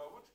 goed.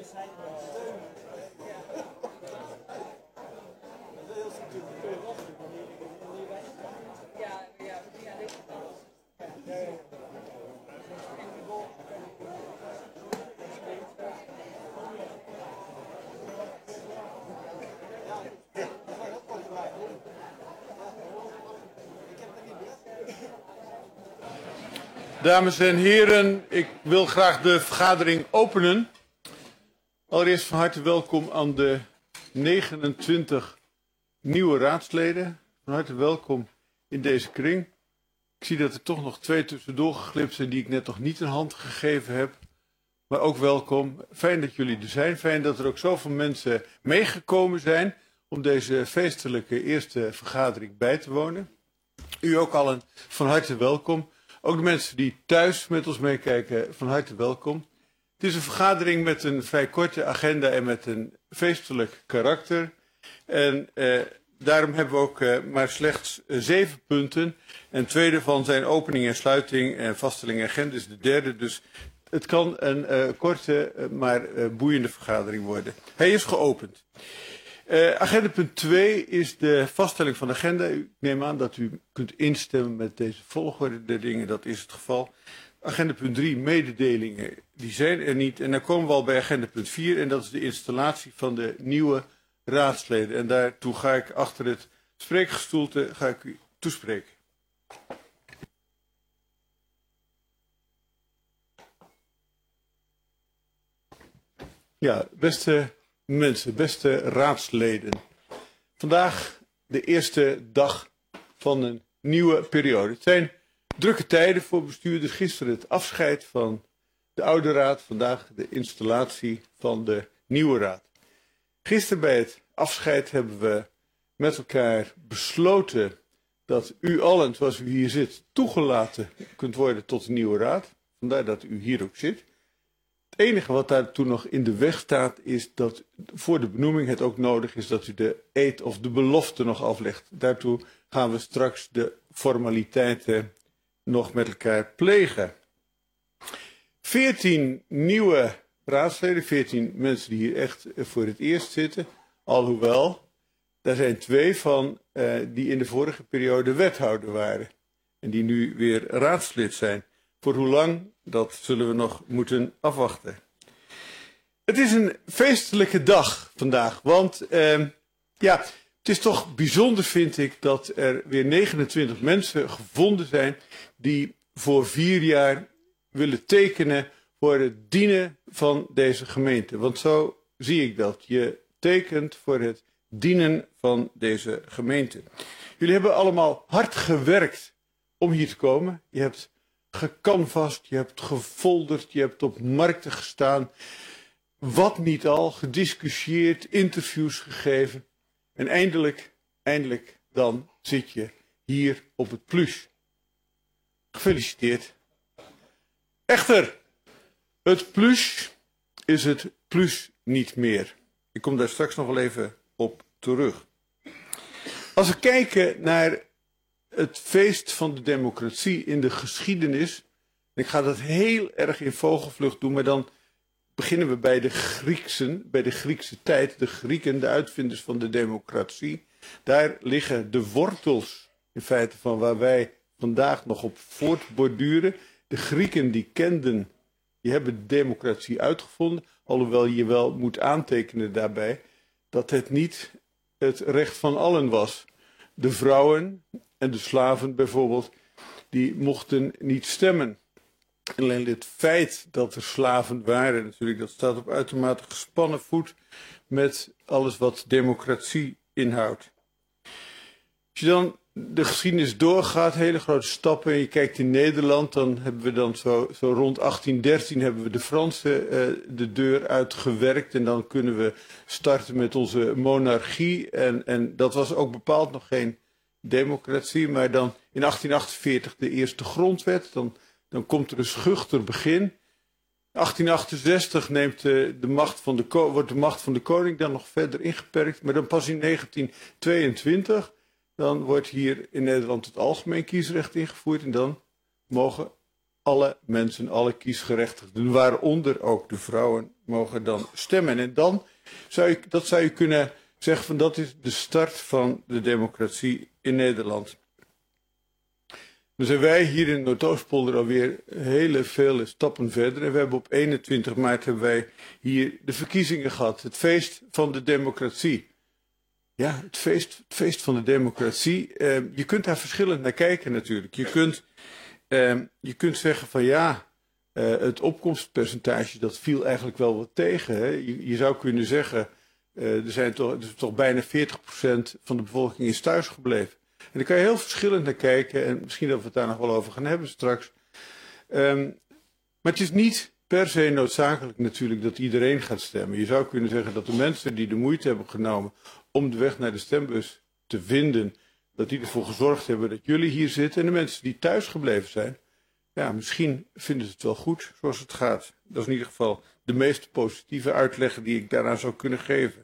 Dames en heren, ik wil graag de vergadering openen. Allereerst van harte welkom aan de 29 nieuwe raadsleden. Van harte welkom in deze kring. Ik zie dat er toch nog 2 tussendoor geglipt zijn die ik net nog niet een hand gegeven heb. Maar ook welkom. Fijn dat jullie er zijn. Fijn dat er ook zoveel mensen meegekomen zijn om deze feestelijke eerste vergadering bij te wonen. U ook allen van harte welkom. Ook de mensen die thuis met ons meekijken, van harte welkom. Het is een vergadering met een vrij korte agenda en met een feestelijk karakter. En daarom hebben we ook maar slechts 7 punten. En 2 daarvan zijn opening en sluiting en vaststelling en agenda is de derde. Dus het kan een korte, maar boeiende vergadering worden. Hij is geopend. Agenda punt 2 is de vaststelling van de agenda. Ik neem aan dat u kunt instemmen met deze volgorde der dingen. Dat is het geval. Agenda punt 3, mededelingen, die zijn er niet. En dan komen we al bij agenda punt 4 en dat is de installatie van de nieuwe raadsleden. En daartoe ga ik achter het spreekgestoelte u toespreken. Ja, beste mensen, beste raadsleden. Vandaag de eerste dag van een nieuwe periode. Het zijn drukke tijden voor bestuurders. Gisteren het afscheid van de oude raad. Vandaag de installatie van de nieuwe raad. Gisteren bij het afscheid hebben we met elkaar besloten dat u allen, zoals u hier zit, toegelaten kunt worden tot de nieuwe raad. Vandaar dat u hier ook zit. Het enige wat daartoe nog in de weg staat is dat voor de benoeming het ook nodig is dat u de eed of de belofte nog aflegt. Daartoe gaan we straks de formaliteiten nog met elkaar plegen. 14 nieuwe raadsleden, 14 mensen die hier echt voor het eerst zitten. Alhoewel, daar zijn 2 van die in de vorige periode wethouder waren. En die nu weer raadslid zijn. Voor hoe lang, dat zullen we nog moeten afwachten. Het is een feestelijke dag vandaag, want het is toch bijzonder, vind ik, dat er weer 29 mensen gevonden zijn die voor 4 jaar willen tekenen voor het dienen van deze gemeente. Want zo zie ik dat. Je tekent voor het dienen van deze gemeente. Jullie hebben allemaal hard gewerkt om hier te komen. Je hebt gecanvast, je hebt gefolderd, je hebt op markten gestaan. Wat niet al, gediscussieerd, interviews gegeven. En eindelijk dan zit je hier op het plus. Gefeliciteerd. Echter, het plus is het plus niet meer. Ik kom daar straks nog wel even op terug. Als we kijken naar het feest van de democratie in de geschiedenis. Ik ga dat heel erg in vogelvlucht doen, maar dan beginnen we bij de Grieksen, bij de Griekse tijd. De Grieken, de uitvinders van de democratie. Daar liggen de wortels in feite van waar wij vandaag nog op voortborduren. De Grieken die hebben de democratie uitgevonden. Alhoewel je wel moet aantekenen daarbij dat het niet het recht van allen was. De vrouwen en de slaven bijvoorbeeld, die mochten niet stemmen. Alleen het feit dat er slaven waren natuurlijk, dat staat op uitermate gespannen voet met alles wat democratie inhoudt. Als je dan de geschiedenis doorgaat, hele grote stappen, en je kijkt in Nederland, dan hebben we dan zo rond 1813 hebben we de Fransen de deur uitgewerkt. En dan kunnen we starten met onze monarchie. En dat was ook bepaald nog geen democratie, maar dan in 1848 de eerste grondwet. Dan komt er een schuchter begin. 1868 wordt de macht van de koning dan nog verder ingeperkt. Maar dan pas in 1922, dan wordt hier in Nederland het algemeen kiesrecht ingevoerd. En dan mogen alle mensen, alle kiesgerechtigden, waaronder ook de vrouwen, mogen dan stemmen. En dan zou je kunnen zeggen van dat is de start van de democratie in Nederland. Dan zijn wij hier in Noordoostpolder alweer hele vele stappen verder. En we hebben op 21 maart hebben wij hier de verkiezingen gehad. Het feest van de democratie. Ja, het feest van de democratie. Je kunt daar verschillend naar kijken natuurlijk. Je kunt zeggen van ja, het opkomstpercentage dat viel eigenlijk wel wat tegen. Hè? Je zou kunnen zeggen, er is toch bijna 40% van de bevolking is thuisgebleven. En daar kan je heel verschillend naar kijken. En misschien dat we het daar nog wel over gaan hebben straks. Maar het is niet per se noodzakelijk natuurlijk dat iedereen gaat stemmen. Je zou kunnen zeggen dat de mensen die de moeite hebben genomen om de weg naar de stembus te vinden, dat die ervoor gezorgd hebben dat jullie hier zitten. En de mensen die thuis gebleven zijn, ja, misschien vinden ze het wel goed zoals het gaat. Dat is in ieder geval de meest positieve uitleg die ik daaraan zou kunnen geven.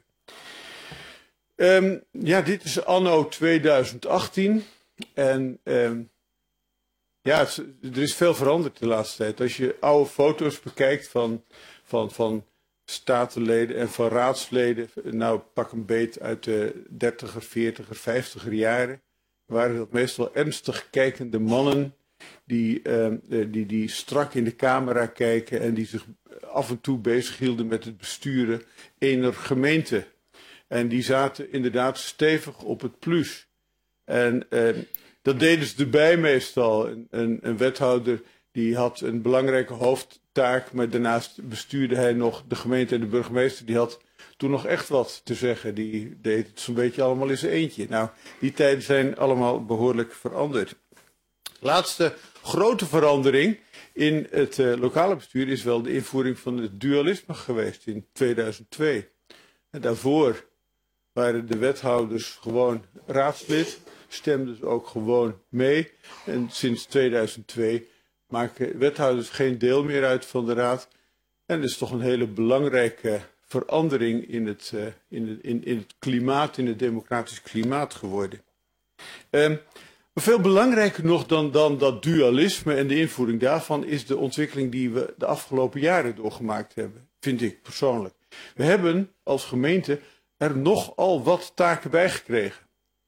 Ja, dit is anno 2018 en ja, er is veel veranderd de laatste tijd. Als je oude foto's bekijkt van statenleden en van raadsleden, nou pak een beet uit de 30er, 40er, 50er jaren, waren dat meestal ernstig kijkende mannen die strak in de camera kijken en die zich af en toe bezighielden met het besturen ener gemeente. En die zaten inderdaad stevig op het plus. En dat deden ze erbij meestal. Een wethouder die had een belangrijke hoofdtaak, maar daarnaast bestuurde hij nog de gemeente en de burgemeester. Die had toen nog echt wat te zeggen. Die deed het zo'n beetje allemaal in zijn eentje. Nou, die tijden zijn allemaal behoorlijk veranderd. Laatste grote verandering in het lokale bestuur is wel de invoering van het dualisme geweest in 2002. En daarvoor waren de wethouders gewoon raadslid, stemden ze ook gewoon mee. En sinds 2002 maken wethouders geen deel meer uit van de raad. En dat is toch een hele belangrijke verandering in het klimaat, in het democratisch klimaat geworden. Maar veel belangrijker nog dan dat dualisme en de invoering daarvan is de ontwikkeling die we de afgelopen jaren doorgemaakt hebben, vind ik persoonlijk. We hebben als gemeente er nogal wat taken bij gekregen.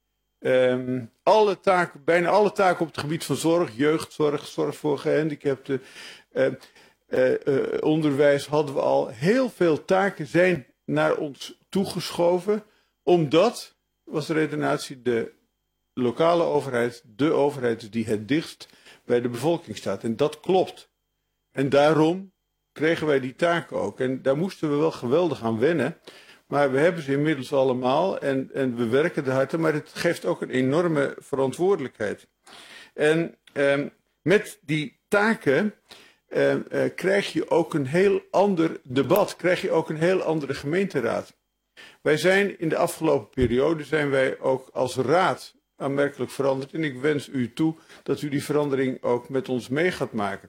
Bijna alle taken op het gebied van zorg, jeugdzorg, zorg voor gehandicapten, onderwijs hadden we al. Heel veel taken zijn naar ons toegeschoven, omdat, was de redenatie, de lokale overheid, de overheid die het dichtst bij de bevolking staat. En dat klopt. En daarom kregen wij die taken ook. En daar moesten we wel geweldig aan wennen. Maar we hebben ze inmiddels allemaal en we werken er hard aan. Maar het geeft ook een enorme verantwoordelijkheid. En met die taken krijg je ook een heel ander debat. Krijg je ook een heel andere gemeenteraad. Wij zijn in de afgelopen periode zijn wij ook als raad aanmerkelijk veranderd. En ik wens u toe dat u die verandering ook met ons mee gaat maken.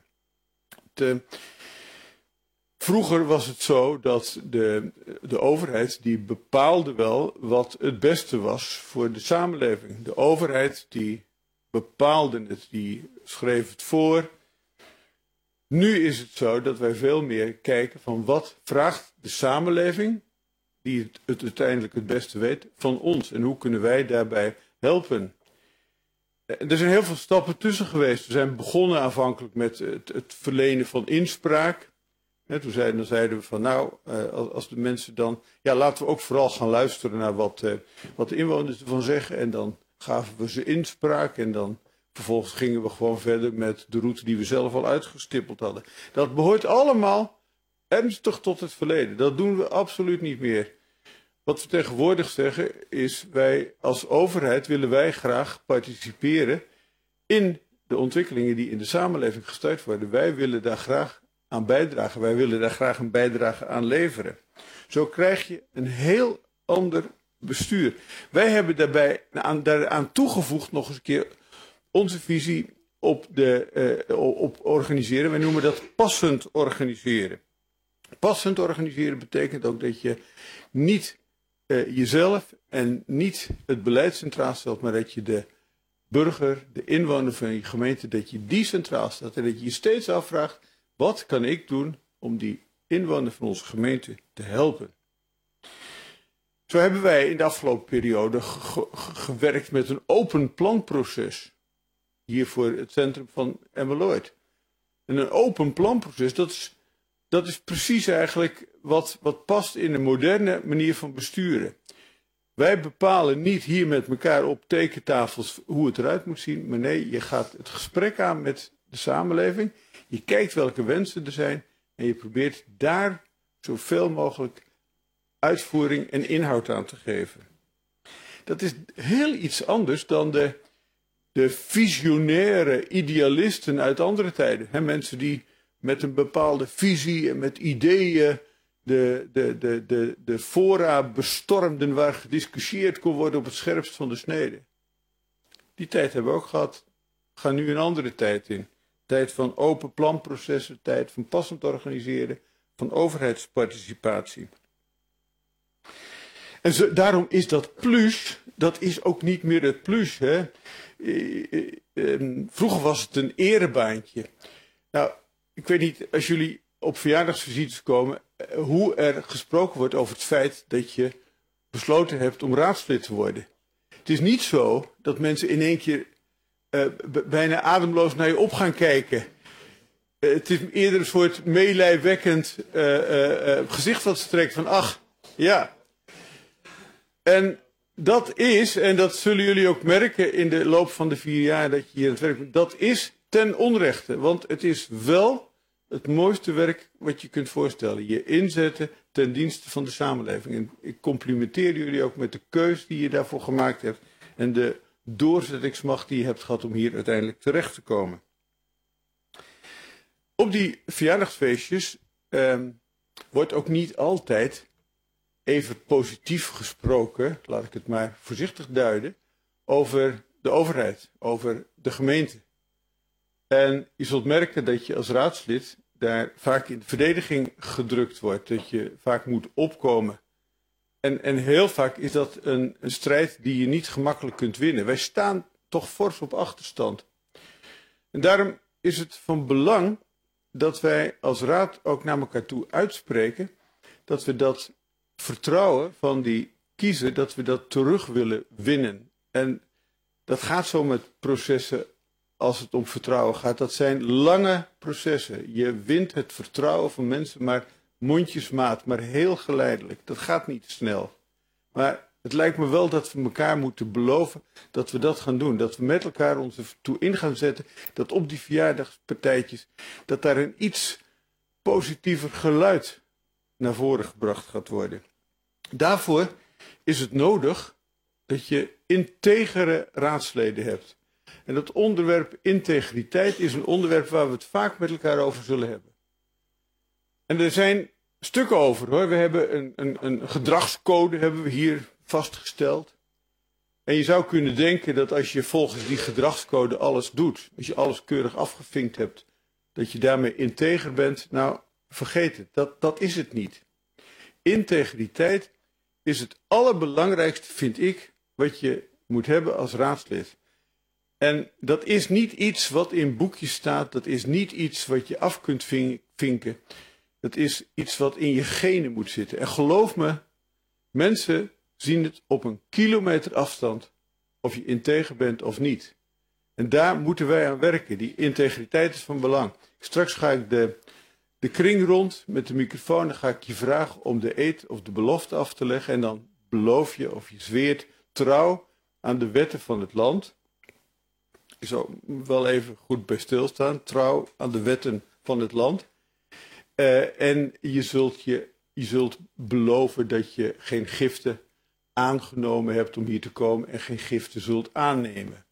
Vroeger was het zo dat de overheid die bepaalde wel wat het beste was voor de samenleving. De overheid die bepaalde het, die schreef het voor. Nu is het zo dat wij veel meer kijken van wat vraagt de samenleving, die het uiteindelijk het beste weet, van ons. En hoe kunnen wij daarbij helpen? Er zijn heel veel stappen tussen geweest. We zijn begonnen aanvankelijk met het verlenen van inspraak. Toen zeiden we van nou, als de mensen dan, ja, laten we ook vooral gaan luisteren naar wat de inwoners ervan zeggen. En dan gaven we ze inspraak en dan vervolgens gingen we gewoon verder met de route die we zelf al uitgestippeld hadden. Dat behoort allemaal ernstig tot het verleden. Dat doen we absoluut niet meer. Wat we tegenwoordig zeggen is, wij als overheid willen wij graag participeren in de ontwikkelingen die in de samenleving gestuurd worden. Wij willen daar graag aan bijdragen. Wij willen daar graag een bijdrage aan leveren. Zo krijg je een heel ander bestuur. Wij hebben daaraan toegevoegd nog eens een keer onze visie op organiseren. Wij noemen dat passend organiseren. Passend organiseren betekent ook dat je niet jezelf en niet het beleid centraal stelt, maar dat je de burger, de inwoner van je gemeente, dat je die centraal staat en dat je je steeds afvraagt, wat kan ik doen om die inwoner van onze gemeente te helpen? Zo hebben wij in de afgelopen periode gewerkt met een open planproces. Hier voor het centrum van Emmeloord. En een open planproces, dat is precies eigenlijk wat past in een moderne manier van besturen. Wij bepalen niet hier met elkaar op tekentafels hoe het eruit moet zien. Maar nee, je gaat het gesprek aan met de samenleving. Je kijkt welke wensen er zijn. En je probeert daar zoveel mogelijk uitvoering en inhoud aan te geven. Dat is heel iets anders dan de visionaire idealisten uit andere tijden. He, mensen die met een bepaalde visie en met ideeën de fora bestormden waar gediscussieerd kon worden op het scherpst van de snede. Die tijd hebben we ook gehad. We gaan nu een andere tijd in. Tijd van open planprocessen, tijd van passend organiseren, van overheidsparticipatie. En daarom is dat plus, dat is ook niet meer het plus. Hè? Vroeger was het een erebaantje. Nou, ik weet niet, als jullie op verjaardagsvisites komen, hoe er gesproken wordt over het feit dat je besloten hebt om raadslid te worden. Het is niet zo dat mensen in één keer bijna ademloos naar je op gaan kijken. Het is eerder een soort meelijwekkend gezicht wat ze trekt van ach, ja. En dat is, en dat zullen jullie ook merken in de loop van de 4 jaar dat je hier aan het werk bent, dat is ten onrechte. Want het is wel het mooiste werk wat je kunt voorstellen. Je inzetten ten dienste van de samenleving. En ik complimenteer jullie ook met de keus die je daarvoor gemaakt hebt. En de doorzettingsmacht die je hebt gehad om hier uiteindelijk terecht te komen. Op die verjaardagsfeestjes wordt ook niet altijd even positief gesproken, laat ik het maar voorzichtig duiden, over de overheid, over de gemeente. En je zult merken dat je als raadslid daar vaak in de verdediging gedrukt wordt, dat je vaak moet opkomen. En heel vaak is dat een strijd die je niet gemakkelijk kunt winnen. Wij staan toch fors op achterstand. En daarom is het van belang dat wij als raad ook naar elkaar toe uitspreken dat we dat vertrouwen van die kiezer, dat we dat terug willen winnen. En dat gaat zo met processen als het om vertrouwen gaat. Dat zijn lange processen. Je wint het vertrouwen van mensen maar mondjesmaat, maar heel geleidelijk. Dat gaat niet snel. Maar het lijkt me wel dat we elkaar moeten beloven dat we dat gaan doen. Dat we met elkaar ons ertoe in gaan zetten dat op die verjaardagspartijtjes, dat daar een iets positiever geluid naar voren gebracht gaat worden. Daarvoor is het nodig dat je integere raadsleden hebt. En dat onderwerp integriteit is een onderwerp waar we het vaak met elkaar over zullen hebben. En er zijn stukken over hoor. We hebben een gedragscode hebben we hier vastgesteld. En je zou kunnen denken dat als je volgens die gedragscode alles doet, als je alles keurig afgevinkt hebt, dat je daarmee integer bent. Nou, vergeet het. Dat is het niet. Integriteit is het allerbelangrijkste, vind ik, wat je moet hebben als raadslid. En dat is niet iets wat in boekjes staat. Dat is niet iets wat je af kunt vinken. Dat is iets wat in je genen moet zitten. En geloof me, mensen zien het op een kilometer afstand of je integer bent of niet. En daar moeten wij aan werken. Die integriteit is van belang. Straks ga ik de kring rond met de microfoon. Dan ga ik je vragen om de eed of de belofte af te leggen. En dan beloof je of je zweert trouw aan de wetten van het land. Ik zal wel even goed bij stilstaan. Trouw aan de wetten van het land. En je zult beloven dat je geen giften aangenomen hebt om hier te komen en geen giften zult aannemen.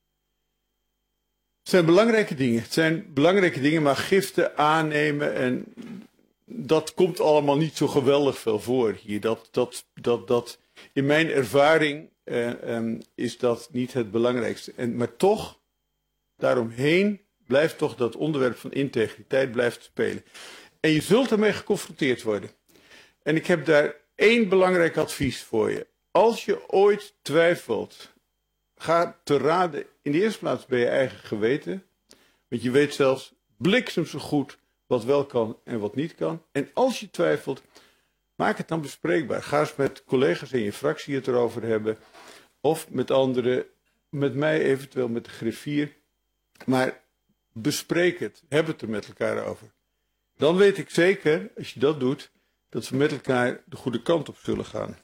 Het zijn belangrijke dingen. Het zijn belangrijke dingen, maar giften aannemen en dat komt allemaal niet zo geweldig veel voor hier. Dat in mijn ervaring is dat niet het belangrijkste. Maar toch, daaromheen blijft toch dat onderwerp van integriteit blijft spelen. En je zult ermee geconfronteerd worden. En ik heb daar 1 belangrijk advies voor je. Als je ooit twijfelt, Ga te raden in de eerste plaats bij je eigen geweten. Want je weet zelfs bliksem zo goed wat wel kan en wat niet kan. En als je twijfelt, maak het dan bespreekbaar. Ga eens met collega's in je fractie het erover hebben. Of met anderen, met mij eventueel met de griffier. Maar bespreek het. Heb het er met elkaar over. Dan weet ik zeker, als je dat doet, dat we met elkaar de goede kant op zullen gaan.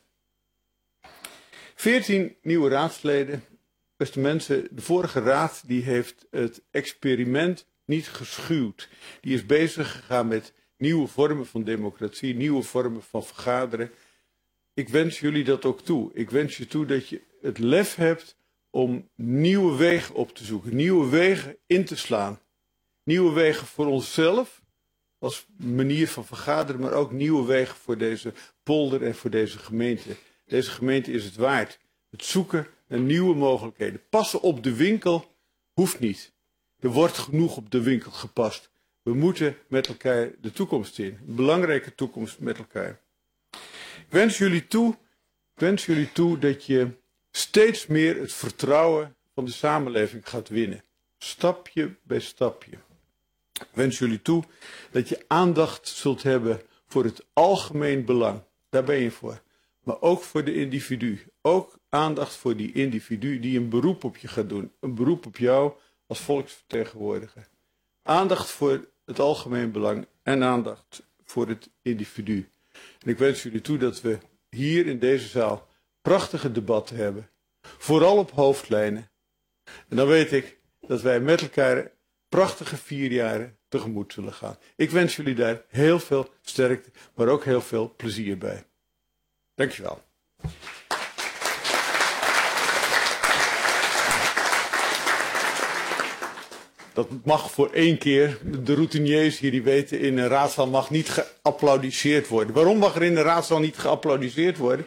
14 nieuwe raadsleden. Beste mensen, de vorige raad die heeft het experiment niet geschuwd. Die is bezig gegaan met nieuwe vormen van democratie, nieuwe vormen van vergaderen. Ik wens jullie dat ook toe. Ik wens je toe dat je het lef hebt om nieuwe wegen op te zoeken, nieuwe wegen in te slaan. Nieuwe wegen voor onszelf, als manier van vergaderen, maar ook nieuwe wegen voor deze polder en voor deze gemeente. Deze gemeente is het waard. Het zoeken naar nieuwe mogelijkheden. Passen op de winkel hoeft niet. Er wordt genoeg op de winkel gepast. We moeten met elkaar de toekomst in. Een belangrijke toekomst met elkaar. Ik wens jullie toe dat je steeds meer het vertrouwen van de samenleving gaat winnen. Stapje bij stapje. Ik wens jullie toe dat je aandacht zult hebben voor het algemeen belang. Daar ben je voor. Maar ook voor de individu. Ook aandacht voor die individu die een beroep op je gaat doen. Een beroep op jou als volksvertegenwoordiger. Aandacht voor het algemeen belang en aandacht voor het individu. En ik wens jullie toe dat we hier in deze zaal prachtige debatten hebben. Vooral op hoofdlijnen. En dan weet ik dat wij met elkaar prachtige 4 jaren tegemoet zullen gaan. Ik wens jullie daar heel veel sterkte, maar ook heel veel plezier bij. Dankjewel. Dat mag voor 1 keer. De routiniers hier die weten, in een raadzaal mag niet geapplaudiseerd worden. Waarom mag er in de raadzaal niet geapplaudiseerd worden?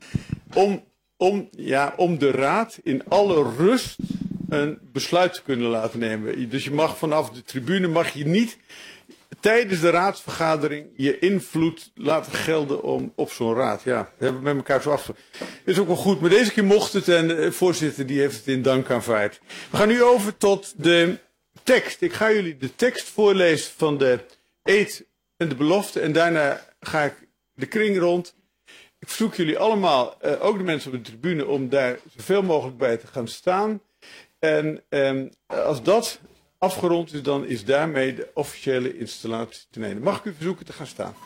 Om de raad in alle rust een besluit te kunnen laten nemen. Dus je mag vanaf de tribune niet tijdens de raadsvergadering je invloed laten gelden op zo'n raad. Ja, we hebben met elkaar zo afgesproken. Is ook wel goed, maar deze keer mocht het en de voorzitter die heeft het in dank aanvaard. We gaan nu over tot de tekst. Ik ga jullie de tekst voorlezen van de eed en de belofte en daarna ga ik de kring rond. Ik verzoek jullie allemaal, ook de mensen op de tribune, om daar zoveel mogelijk bij te gaan staan. En als dat afgerond is, dan is daarmee de officiële installatie ten einde. Mag ik u verzoeken te gaan staan?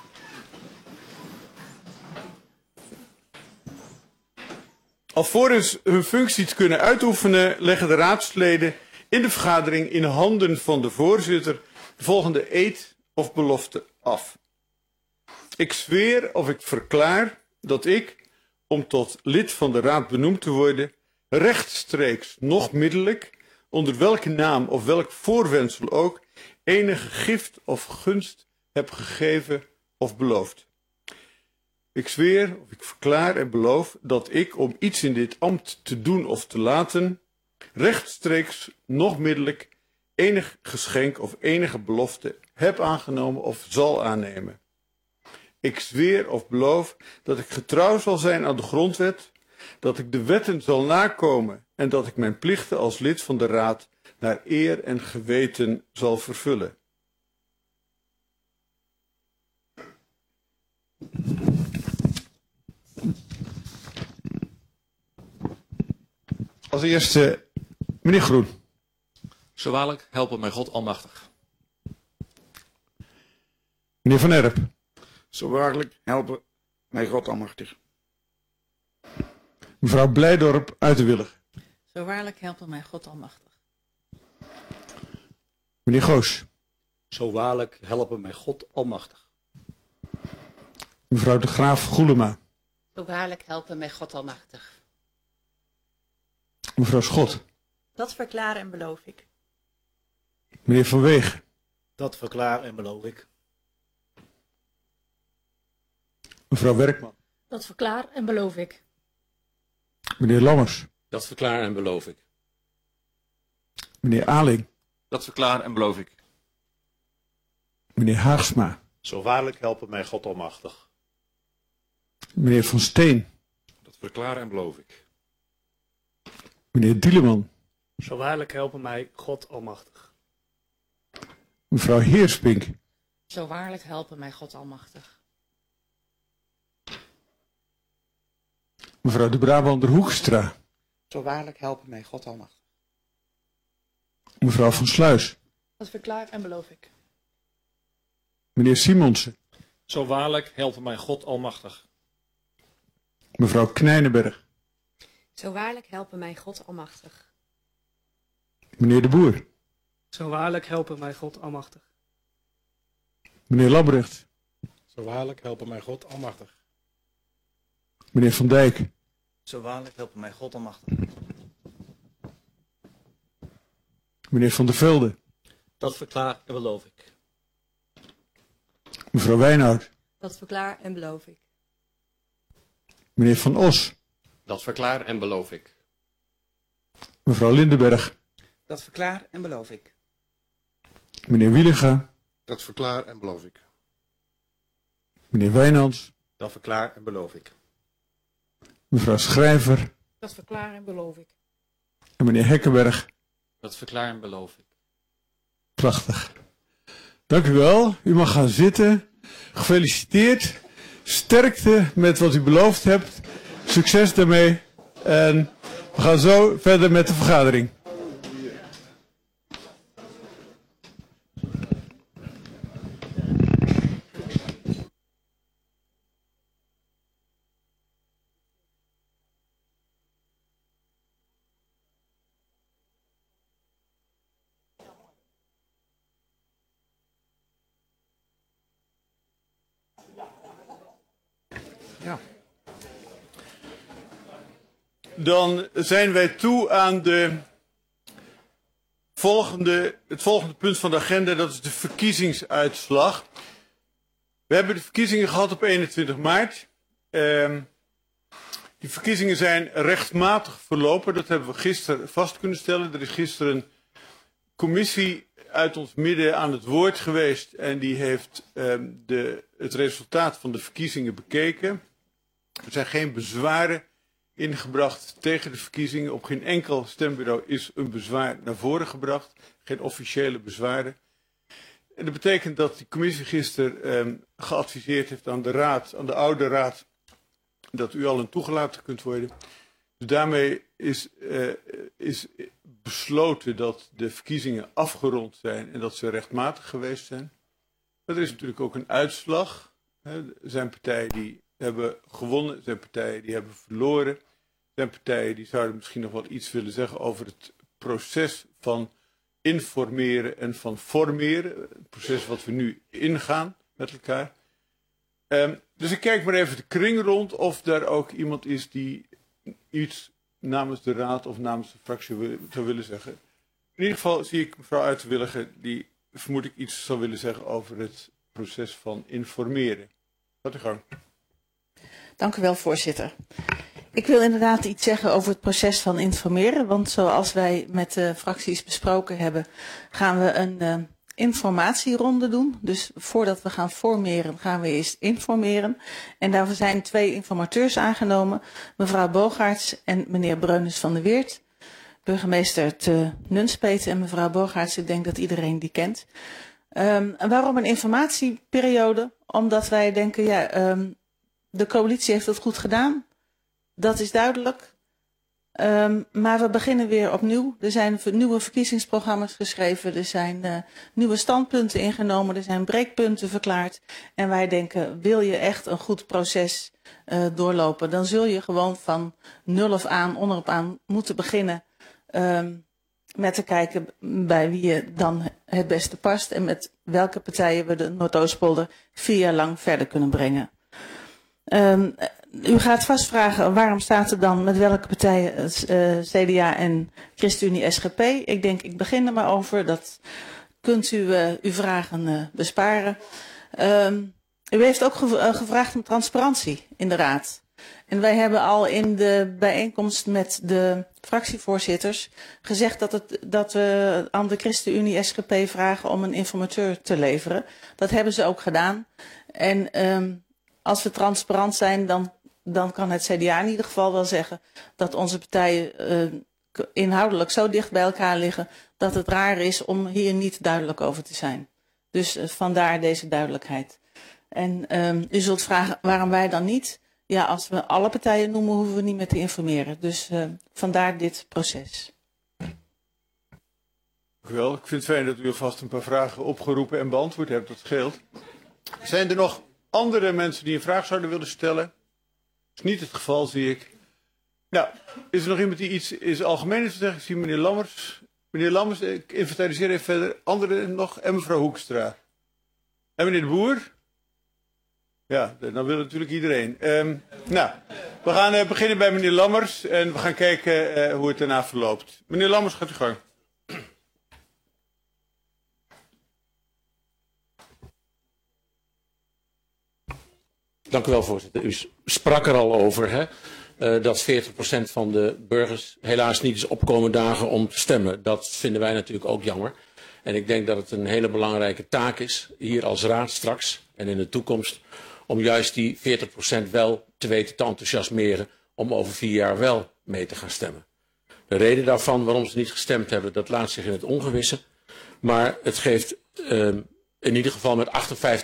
Alvorens hun functie te kunnen uitoefenen, leggen de raadsleden in de vergadering in handen van de voorzitter de volgende eed of belofte af. Ik zweer of ik verklaar dat ik, om tot lid van de raad benoemd te worden, rechtstreeks, noch middelijk, onder welke naam of welk voorwendsel ook, enige gift of gunst heb gegeven of beloofd. Ik zweer of ik verklaar en beloof dat ik, om iets in dit ambt te doen of te laten, rechtstreeks, noch middelijk, enig geschenk of enige belofte heb aangenomen of zal aannemen. Ik zweer of beloof dat ik getrouw zal zijn aan de grondwet, dat ik de wetten zal nakomen en dat ik mijn plichten als lid van de raad naar eer en geweten zal vervullen. Als eerste, meneer Groen. Zo waarlijk helpen mij God almachtig. Meneer Van Erp. Zo waarlijk helpen mij God almachtig. Mevrouw Blijdorp uit de Willig. Zo waarlijk helpen mij God almachtig. Meneer Goos. Zo waarlijk helpen mij God almachtig. Mevrouw de Graaf Goelema. Zo waarlijk helpen mij God almachtig. Mevrouw Schot. Dat verklaar en beloof ik. Meneer Van Weeg. Dat verklaar en beloof ik. Mevrouw Werkman. Dat verklaar en beloof ik. Meneer Lammers. Dat verklaar en beloof ik. Meneer Aling. Dat verklaar en beloof ik. Meneer Haagsma. Zo waarlijk helpen mij God almachtig. Meneer Van Steen. Dat verklaar en beloof ik. Meneer Dieleman. Zo waarlijk helpen mij God Almachtig. Mevrouw Heerspink. Zo waarlijk helpen mij God Almachtig. Mevrouw de Brabander Hoekstra. Zo waarlijk helpen mij God Almachtig. Mevrouw van Sluis. Dat verklaar en beloof ik. Meneer Simonsen. Zo waarlijk helpen mij God Almachtig. Mevrouw Knijnenberg. Zo waarlijk helpen mij God Almachtig. Meneer de Boer. Zo waarlijk helpen mij God Almachtig. Meneer Lambrecht. Zo waarlijk helpen mij God Almachtig. Meneer Van Dijk. Zo waarlijk helpen mij God Almachtig. Meneer Van der Velde. Dat verklaar en beloof ik. Mevrouw Wijnhout. Dat verklaar en beloof ik. Meneer Van Os. Dat verklaar en beloof ik. Mevrouw Lindenberg. Dat verklaar en beloof ik. Meneer Wielinga. Dat verklaar en beloof ik. Meneer Wijnands. Dat verklaar en beloof ik. Mevrouw Schrijver. Dat verklaar en beloof ik. En meneer Hekkenberg. Dat verklaar en beloof ik. Prachtig. Dank u wel. U mag gaan zitten. Gefeliciteerd. Sterkte met wat u beloofd hebt. Succes daarmee. En we gaan zo verder met de vergadering. Ja. Dan zijn wij toe aan het volgende punt van de agenda, dat is de verkiezingsuitslag. We hebben de verkiezingen gehad op 21 maart. Die verkiezingen zijn rechtmatig verlopen, dat hebben we gisteren vast kunnen stellen. Er is gisteren een commissie uit ons midden aan het woord geweest en die heeft het resultaat van de verkiezingen bekeken. Er zijn geen bezwaren ingebracht tegen de verkiezingen. Op geen enkel stembureau is een bezwaar naar voren gebracht. Geen officiële bezwaren. En dat betekent dat die commissie gisteren geadviseerd heeft aan de raad, aan de oude raad, dat u allen toegelaten kunt worden. Dus daarmee is besloten dat de verkiezingen afgerond zijn en dat ze rechtmatig geweest zijn. Maar er is natuurlijk ook een uitslag. Er zijn partijen die hebben gewonnen, er zijn partijen die hebben verloren. Er zijn partijen die zouden misschien nog wel iets willen zeggen over het proces van informeren en van formeren. Het proces wat we nu ingaan met elkaar. Dus ik kijk maar even de kring rond of daar ook iemand is die iets namens de raad of namens de fractie zou willen zeggen. In ieder geval zie ik mevrouw Uiterwilligen die vermoed ik iets zou willen zeggen over het proces van informeren. Gaat u gang. Dank u wel, voorzitter. Ik wil inderdaad iets zeggen over het proces van informeren. Want zoals wij met de fracties besproken hebben, gaan we een informatieronde doen. Dus voordat we gaan formeren, gaan we eerst informeren. En daarvoor zijn 2 informateurs aangenomen. Mevrouw Bogaerts en meneer Breunis van der Weert. Burgemeester te Nunspeet en mevrouw Bogaerts, ik denk dat iedereen die kent. Waarom een informatieperiode? Omdat wij denken, de coalitie heeft het goed gedaan. Dat is duidelijk. Maar we beginnen weer opnieuw. Er zijn nieuwe verkiezingsprogramma's geschreven. Er zijn nieuwe standpunten ingenomen. Er zijn breekpunten verklaard. En wij denken, wil je echt een goed proces doorlopen, dan zul je gewoon van nul af aan, onderop aan moeten beginnen. Met te kijken bij wie je dan het beste past. En met welke partijen we de Noordoostpolder 4 jaar lang verder kunnen brengen. U gaat vast vragen waarom staat er dan met welke partijen CDA en ChristenUnie SGP. Ik denk ik begin er maar over. Dat kunt u uw vragen besparen. U heeft ook gevraagd om transparantie in de raad. En wij hebben al in de bijeenkomst met de fractievoorzitters gezegd dat we aan de ChristenUnie SGP vragen om een informateur te leveren. Dat hebben ze ook gedaan. En als we transparant zijn, dan kan het CDA in ieder geval wel zeggen dat onze partijen inhoudelijk zo dicht bij elkaar liggen dat het raar is om hier niet duidelijk over te zijn. Dus vandaar deze duidelijkheid. En u zult vragen waarom wij dan niet? Ja, als we alle partijen noemen, hoeven we niet meer te informeren. Dus vandaar dit proces. Dank u wel. Ik vind het fijn dat u alvast een paar vragen opgeroepen en beantwoord hebt. Dat scheelt. Zijn er nog andere mensen die een vraag zouden willen stellen? Dat is niet het geval, zie ik. Nou, is er nog iemand die iets in het algemeen is te zeggen? Ik zie meneer Lammers. Meneer Lammers, ik inventariseer even verder. Anderen nog? En mevrouw Hoekstra. En meneer de Boer? Ja, dan wil natuurlijk iedereen. Nou, we gaan beginnen bij meneer Lammers. En we gaan kijken hoe het daarna verloopt. Meneer Lammers, gaat u gang. Dank u wel, voorzitter. U sprak er al over, hè, dat 40% van de burgers helaas niet is opkomen dagen om te stemmen. Dat vinden wij natuurlijk ook jammer. En ik denk dat het een hele belangrijke taak is, hier als raad straks en in de toekomst, om juist die 40% wel te weten te enthousiasmeren om over 4 jaar wel mee te gaan stemmen. De reden daarvan waarom ze niet gestemd hebben, dat laat zich in het ongewisse. Maar het geeft in ieder geval met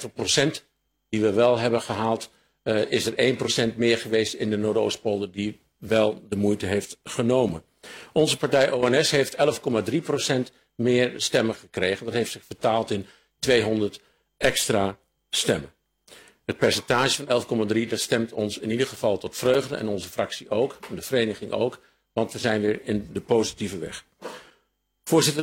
58% die we wel hebben gehaald, is er 1% meer geweest in de Noordoostpolder die wel de moeite heeft genomen. Onze partij ONS heeft 11,3% meer stemmen gekregen. Dat heeft zich vertaald in 200 extra stemmen. Het percentage van 11,3, dat stemt ons in ieder geval tot vreugde en onze fractie ook, en de vereniging ook, want we zijn weer in de positieve weg. Voorzitter,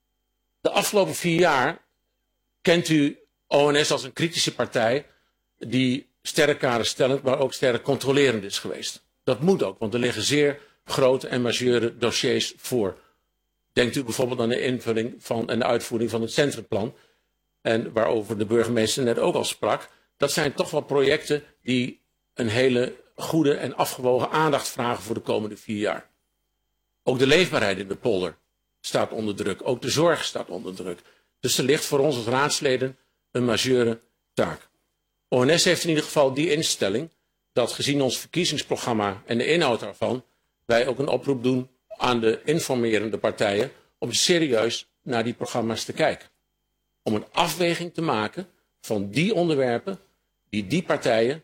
de afgelopen 4 jaar kent u ONS als een kritische partij die sterrenkaderstellend, maar ook sterrencontrolerend is geweest. Dat moet ook, want er liggen zeer grote en majeure dossiers voor. Denkt u bijvoorbeeld aan de invulling van en de uitvoering van het centrumplan, en waarover de burgemeester net ook al sprak. Dat zijn toch wel projecten die een hele goede en afgewogen aandacht vragen voor de komende 4 jaar. Ook de leefbaarheid in de polder staat onder druk. Ook de zorg staat onder druk. Dus er ligt voor ons als raadsleden een majeure taak. ONS heeft in ieder geval die instelling dat gezien ons verkiezingsprogramma en de inhoud daarvan, wij ook een oproep doen aan de informerende partijen om serieus naar die programma's te kijken. Om een afweging te maken van die onderwerpen die die partijen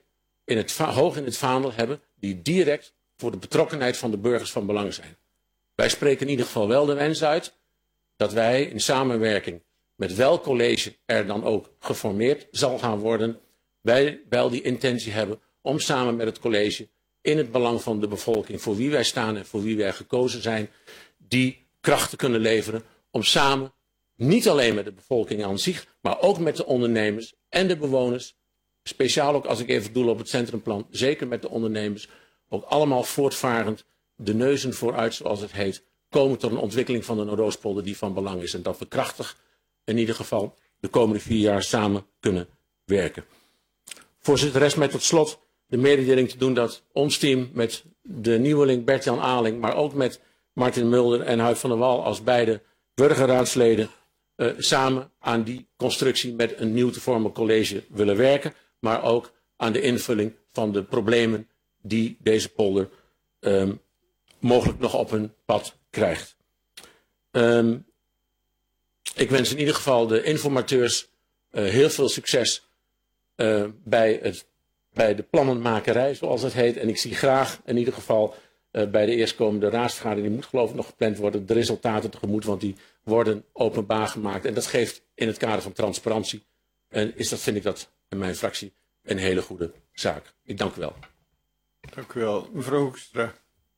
hoog in het vaandel hebben, die direct voor de betrokkenheid van de burgers van belang zijn. Wij spreken in ieder geval wel de wens uit dat wij in samenwerking met welk college er dan ook geformeerd zal gaan worden, wij wel die intentie hebben om samen met het college in het belang van de bevolking voor wie wij staan en voor wie wij gekozen zijn, die kracht te kunnen leveren om samen, niet alleen met de bevolking aan zich, maar ook met de ondernemers en de bewoners, speciaal ook als ik even doel op het centrumplan, zeker met de ondernemers, ook allemaal voortvarend de neuzen vooruit, zoals het heet, komen tot een ontwikkeling van de Noordoostpolder die van belang is. En dat we krachtig in ieder geval de komende 4 jaar samen kunnen werken. Voorzitter, rest mij tot slot de mededeling te doen dat ons team met de nieuweling Bert-Jan Aling, maar ook met Martin Mulder en Huib van der Wal als beide burgerraadsleden samen aan die constructie met een nieuw te vormen college willen werken, maar ook aan de invulling van de problemen die deze polder mogelijk nog op hun pad krijgt. Ik wens in ieder geval de informateurs heel veel succes bij de plannenmakerij, zoals het heet. En ik zie graag in ieder geval bij de eerstkomende raadsvergadering, die moet geloof ik nog gepland worden, de resultaten tegemoet, want die worden openbaar gemaakt. En dat geeft in het kader van transparantie, vind ik dat in mijn fractie een hele goede zaak. Ik dank u wel. Dank u wel. Mevrouw Hoekstra.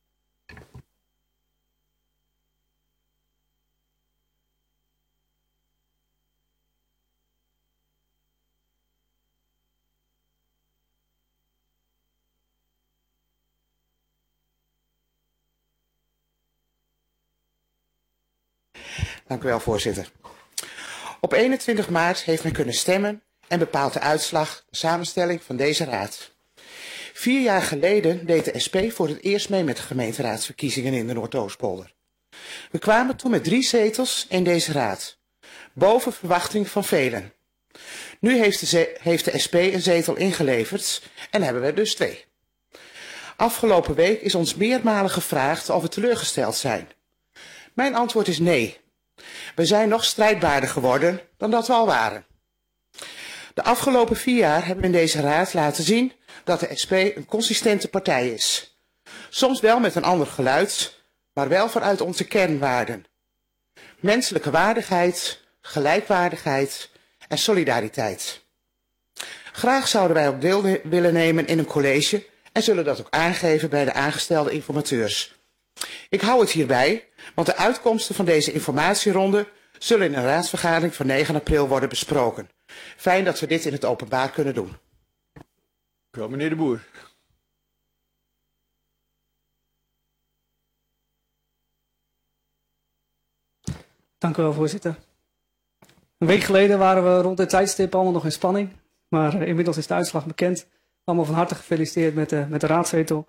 Dank u wel, voorzitter. Op 21 maart heeft men kunnen stemmen en bepaalt de uitslag, de samenstelling van deze raad. 4 jaar geleden deed de SP voor het eerst mee met de gemeenteraadsverkiezingen in de Noordoostpolder. We kwamen toen met 3 zetels in deze raad, boven verwachting van velen. Nu heeft de SP een zetel ingeleverd en hebben we dus 2. Afgelopen week is ons meermalen gevraagd of we teleurgesteld zijn. Mijn antwoord is nee. We zijn nog strijdbaarder geworden dan dat we al waren. De afgelopen 4 jaar hebben we in deze raad laten zien dat de SP een consistente partij is. Soms wel met een ander geluid, maar wel vanuit onze kernwaarden. Menselijke waardigheid, gelijkwaardigheid en solidariteit. Graag zouden wij ook deel willen nemen in een college en zullen dat ook aangeven bij de aangestelde informateurs. Ik hou het hierbij, want de uitkomsten van deze informatieronde zullen in een raadsvergadering van 9 april worden besproken. Fijn dat we dit in het openbaar kunnen doen. Dank u wel, meneer De Boer. Dank u wel, voorzitter. Een week geleden waren we rond dit tijdstip allemaal nog in spanning. Maar inmiddels is de uitslag bekend. Allemaal van harte gefeliciteerd met de raadszetel.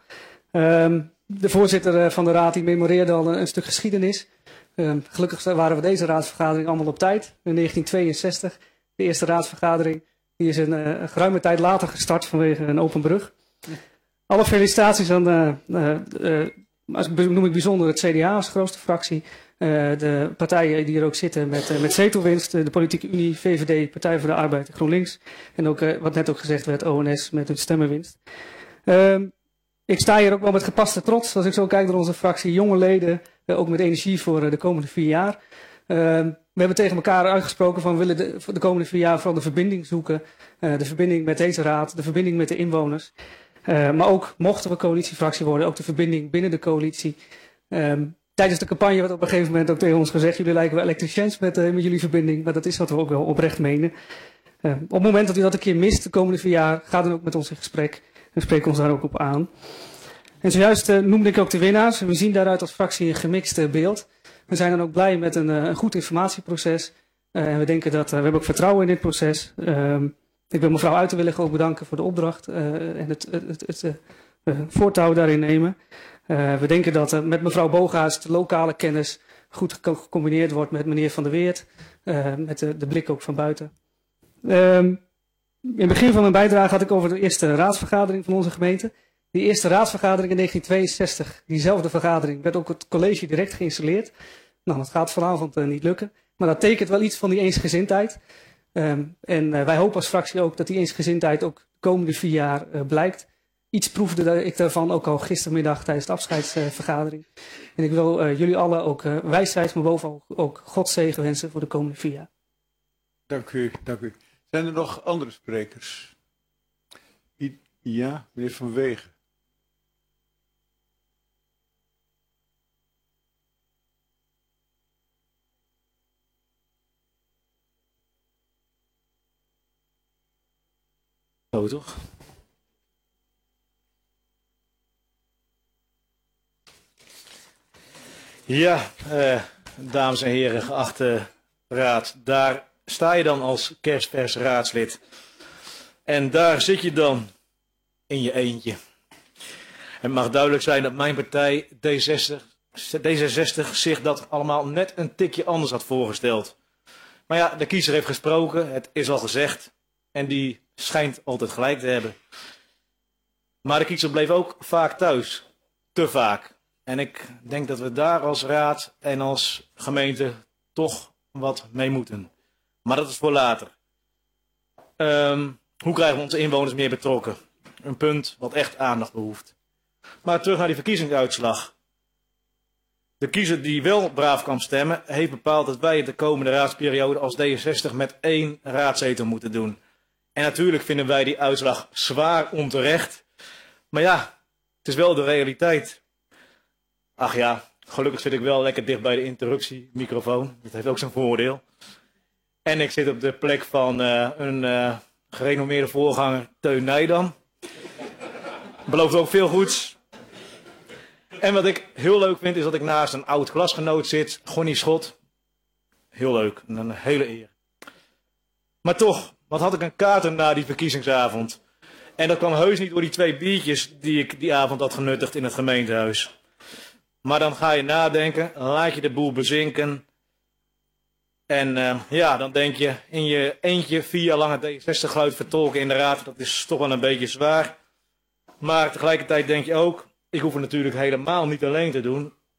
De voorzitter van de raad die memoreerde al een stuk geschiedenis. Gelukkig waren we deze raadsvergadering allemaal op tijd. In 1962, de eerste raadsvergadering. Die is een geruime tijd later gestart vanwege een open brug. Alle felicitaties aan, noem ik bijzonder het CDA als grootste fractie. De partijen die er ook zitten met zetelwinst. De Politieke Unie, VVD, Partij voor de Arbeid, GroenLinks. En ook wat net ook gezegd werd, ONS met hun stemmenwinst. Ik sta hier ook wel met gepaste trots. Als ik zo kijk naar onze fractie, jonge leden, ook met energie voor de komende 4 jaar. We hebben tegen elkaar uitgesproken van we willen voor de komende 4 jaar vooral de verbinding zoeken. De verbinding met deze raad, de verbinding met de inwoners. Maar ook, mochten we coalitiefractie worden, ook de verbinding binnen de coalitie. Tijdens de campagne werd op een gegeven moment ook tegen ons gezegd, jullie lijken wel elektriciëns met jullie verbinding. Maar dat is wat we ook wel oprecht menen. Op het moment dat u dat een keer mist de komende 4 jaar, ga dan ook met ons in gesprek. En spreek ons daar ook op aan. En zojuist noemde ik ook de winnaars. We zien daaruit als fractie een gemixt beeld. We zijn dan ook blij met een goed informatieproces. En we denken dat we hebben ook vertrouwen in dit proces. Ik wil mevrouw Uiterwillig ook bedanken voor de opdracht en het voortouw daarin nemen. We denken dat met mevrouw Bogaerts de lokale kennis goed gecombineerd wordt met meneer Van der Weert. Met de blik ook van buiten. In het begin van mijn bijdrage had ik over de eerste raadsvergadering van onze gemeente. Die eerste raadsvergadering in 1962, diezelfde vergadering, werd ook het college direct geïnstalleerd. Nou, dat gaat vanavond niet lukken. Maar dat tekent wel iets van die eensgezindheid. En wij hopen als fractie ook dat die eensgezindheid ook de komende 4 jaar blijkt. Iets proefde ik daarvan ook al gistermiddag tijdens de afscheidsvergadering. En ik wil jullie allen ook wijsheid, maar bovenal ook Gods zegen wensen voor de komende 4 jaar. Dank u, dank u. Zijn er nog andere sprekers? Ja, meneer Van Wegen. Zo toch? Ja, dames en heren, geachte raad, daar sta je dan als kerstvers raadslid. En daar zit je dan in je eentje. Het mag duidelijk zijn dat mijn partij D66 zich dat allemaal net een tikje anders had voorgesteld. Maar ja, de kiezer heeft gesproken, het is al gezegd. En die schijnt altijd gelijk te hebben. Maar de kiezer bleef ook vaak thuis. Te vaak. En ik denk dat we daar als raad en als gemeente toch wat mee moeten. Maar dat is voor later. Hoe krijgen we onze inwoners meer betrokken? Een punt wat echt aandacht behoeft. Maar terug naar die verkiezingsuitslag. De kiezer die wel braaf kan stemmen, heeft bepaald dat wij de komende raadsperiode als D66 met 1 raadzetel moeten doen. En natuurlijk vinden wij die uitslag zwaar onterecht. Maar ja, het is wel de realiteit. Ach ja, gelukkig zit ik wel lekker dicht bij de interruptiemicrofoon. Dat heeft ook zijn voordeel. En ik zit op de plek van een gerenommeerde voorganger, Teun Nijdam. Belooft ook veel goeds. En wat ik heel leuk vind, is dat ik naast een oud klasgenoot zit, Gonnie Schot. Heel leuk, een hele eer. Maar toch, wat had ik een kater na die verkiezingsavond. En dat kwam heus niet door die 2 biertjes die ik die avond had genuttigd in het gemeentehuis. Maar dan ga je nadenken, laat je de boel bezinken. En ja, dan denk je in je eentje 4 jaar lang het D66-geluid vertolken in de raad. Dat is toch wel een beetje zwaar. Maar tegelijkertijd denk je ook, ik hoef het natuurlijk helemaal niet alleen te doen.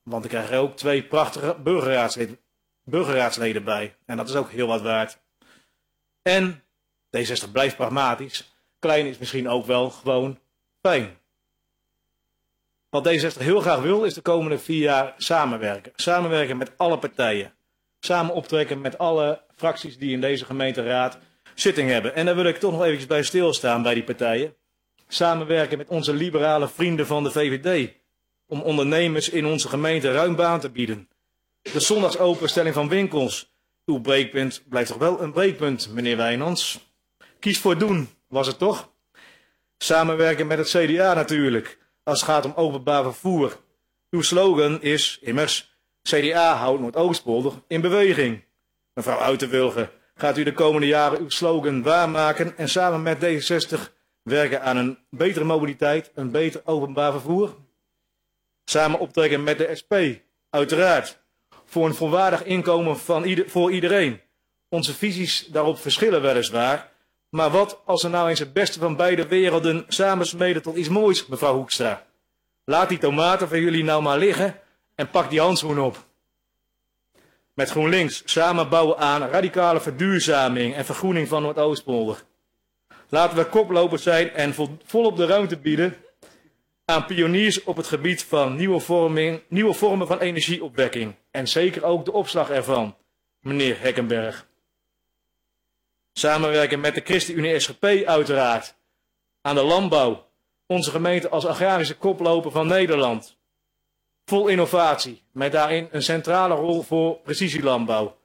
Want ik krijg er ook 2 prachtige burgerraadsleden bij. En dat is ook heel wat waard. En D60 blijft pragmatisch. Klein is misschien ook wel gewoon fijn. Wat D60 heel graag wil is de komende 4 jaar samenwerken. Samenwerken met alle partijen. Samen optrekken met alle fracties die in deze gemeenteraad zitting hebben. En daar wil ik toch nog eventjes bij stilstaan bij die partijen. Samenwerken met onze liberale vrienden van de VVD. Om ondernemers in onze gemeente ruim baan te bieden. De zondagsopenstelling van winkels. Uw breekpunt blijft toch wel een breekpunt, meneer Wijnands. Kies voor doen, was het toch? Samenwerken met het CDA natuurlijk. Als het gaat om openbaar vervoer. Uw slogan is immers: CDA houdt Noordoostpolder in beweging. Mevrouw Uiterwilgen, gaat u de komende jaren uw slogan waarmaken en samen met D66 werken aan een betere mobiliteit, een beter openbaar vervoer? Samen optrekken met de SP, uiteraard. Voor een volwaardig inkomen voor iedereen. Onze visies daarop verschillen weliswaar. Maar wat als we nou eens het beste van beide werelden samensmeden tot iets moois, mevrouw Hoekstra? Laat die tomaten van jullie nou maar liggen en pak die handschoen op. Met GroenLinks samen bouwen aan radicale verduurzaming en vergroening van Noordoostpolder. Laten we koplopers zijn en volop de ruimte bieden aan pioniers op het gebied van nieuwe vormen van energieopwekking. En zeker ook de opslag ervan, meneer Hekkenberg. Samenwerken met de ChristenUnie SGP uiteraard. Aan de landbouw. Onze gemeente als agrarische koploper van Nederland. Vol innovatie, met daarin een centrale rol voor precisielandbouw.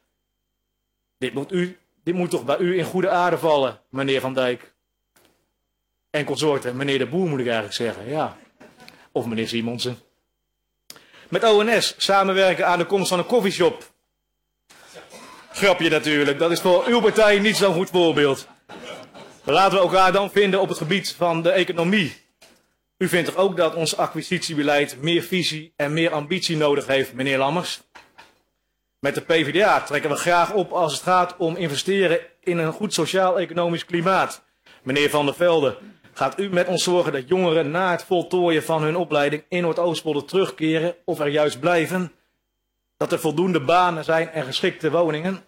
Dit moet toch bij u in goede aarde vallen, meneer Van Dijk. En consorten, meneer De Boer moet ik eigenlijk zeggen, ja. Of meneer Simonsen. Met ONS samenwerken aan de komst van een koffieshop. Grapje natuurlijk, dat is voor uw partij niet zo'n goed voorbeeld. Laten we elkaar dan vinden op het gebied van de economie. U vindt toch ook dat ons acquisitiebeleid meer visie en meer ambitie nodig heeft, meneer Lammers? Met de PvdA trekken we graag op als het gaat om investeren in een goed sociaal-economisch klimaat. Meneer Van der Velde, gaat u met ons zorgen dat jongeren na het voltooien van hun opleiding in Noordoostpolder terugkeren of er juist blijven? Dat er voldoende banen zijn en geschikte woningen?